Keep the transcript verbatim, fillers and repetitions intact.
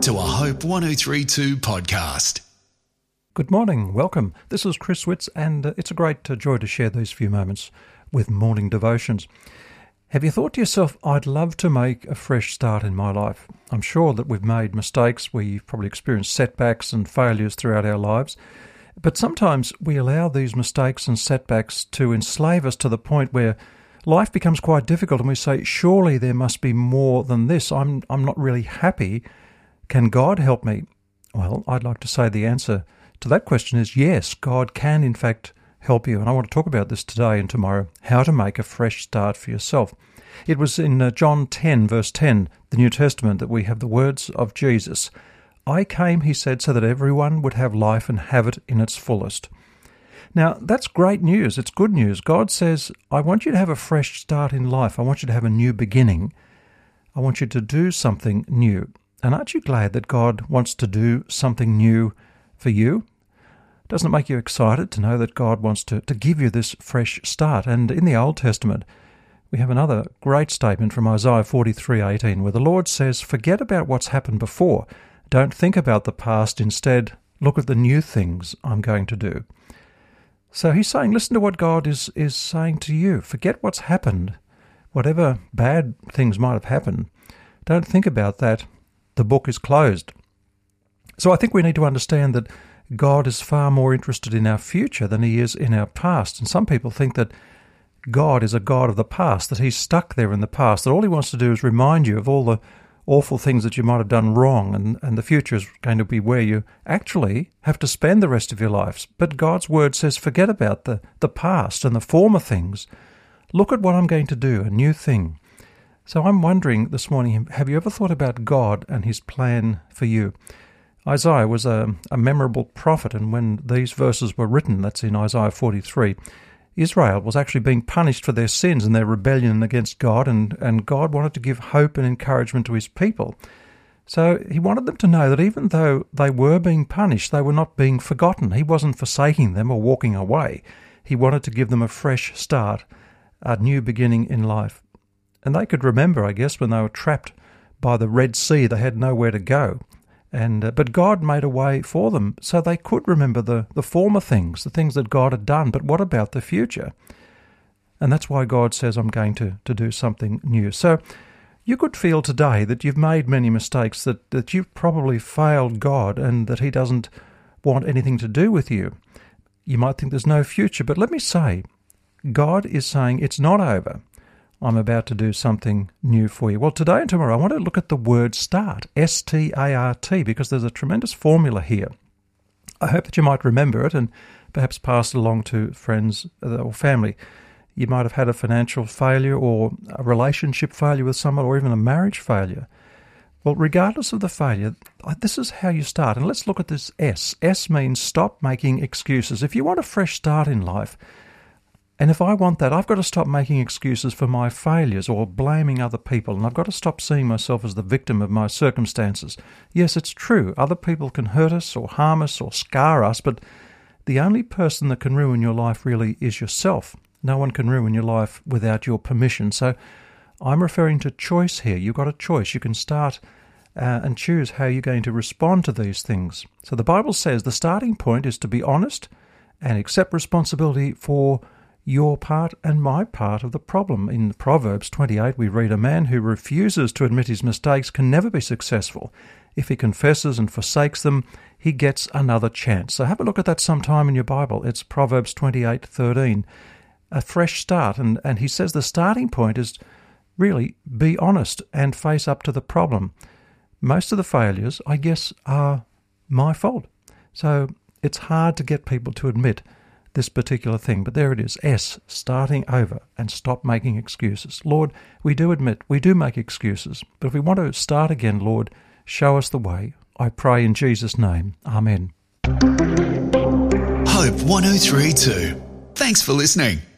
to a Hope one oh three two podcast. Good morning, welcome. This is Chris Witz, and uh, it's a great uh, joy to share these few moments with morning devotions. Have you thought to yourself, I'd love to make a fresh start in my life? I'm sure that we've made mistakes, we've probably experienced setbacks and failures throughout our lives, but sometimes we allow these mistakes and setbacks to enslave us to the point where life becomes quite difficult and we say, surely there must be more than this. I'm, I'm not really happy. Can God help me? Well, I'd like to say the answer to that question is yes, God can in fact help you. And I want to talk about this today and tomorrow, how to make a fresh start for yourself. It was in uh, John ten, verse ten, the New Testament, that we have the words of Jesus. I came, he said, so that everyone would have life and have it in its fullest. Now, that's great news. It's good news. God says, I want you to have a fresh start in life. I want you to have a new beginning. I want you to do something new. And aren't you glad that God wants to do something new for you? Doesn't it make you excited to know that God wants to, to give you this fresh start? And in the Old Testament, we have another great statement from Isaiah forty-three eighteen, where the Lord says, forget about what's happened before. Don't think about the past. Instead, look at the new things I'm going to do. So he's saying, listen to what God is, is saying to you. Forget what's happened. Whatever bad things might have happened, don't think about that. The book is closed. So I think we need to understand that God is far more interested in our future than he is in our past. And some people think that God is a God of the past, that he's stuck there in the past, that all he wants to do is remind you of all the awful things that you might have done wrong, and, and the future is going to be where you actually have to spend the rest of your lives. But God's word says, forget about the, the past and the former things. Look at what I'm going to do, a new thing. So I'm wondering this morning, have you ever thought about God and his plan for you? Isaiah was a, a memorable prophet, and when these verses were written, that's in Isaiah forty-three, Israel was actually being punished for their sins and their rebellion against God, and, and God wanted to give hope and encouragement to his people. So he wanted them to know that even though they were being punished, they were not being forgotten. He wasn't forsaking them or walking away. He wanted to give them a fresh start, a new beginning in life. And they could remember, I guess, when they were trapped by the Red Sea, they had nowhere to go. And uh, but God made a way for them so they could remember the, the former things, the things that God had done. But what about the future? And that's why God says, I'm going to, to do something new. So you could feel today that you've made many mistakes, that, that you've probably failed God and that he doesn't want anything to do with you. You might think there's no future, but let me say, God is saying it's not over. I'm about to do something new for you. Well, today and tomorrow, I want to look at the word start, S T A R T, because there's a tremendous formula here. I hope that you might remember it and perhaps pass it along to friends or family. You might have had a financial failure or a relationship failure with someone or even a marriage failure. Well, regardless of the failure, this is how you start. And let's look at this S. S means stop making excuses. If you want a fresh start in life, and if I want that, I've got to stop making excuses for my failures or blaming other people, and I've got to stop seeing myself as the victim of my circumstances. Yes, it's true, other people can hurt us or harm us or scar us, but the only person that can ruin your life really is yourself. No one can ruin your life without your permission. So I'm referring to choice here. You've got a choice. You can start uh, and choose how you're going to respond to these things. So the Bible says the starting point is to be honest and accept responsibility for your part and my part of the problem. In Proverbs twenty-eight, we read, a man who refuses to admit his mistakes can never be successful. If he confesses and forsakes them, he gets another chance. So have a look at that sometime in your Bible. It's Proverbs twenty-eight thirteen, a fresh start. And, and he says the starting point is really be honest and face up to the problem. Most of the failures, I guess, are my fault. So it's hard to get people to admit this particular thing. But there it is, S, starting over and stop making excuses. Lord, we do admit, we do make excuses, but if we want to start again, Lord, show us the way. I pray in Jesus' name. Amen. Hope one oh three two. Thanks for listening.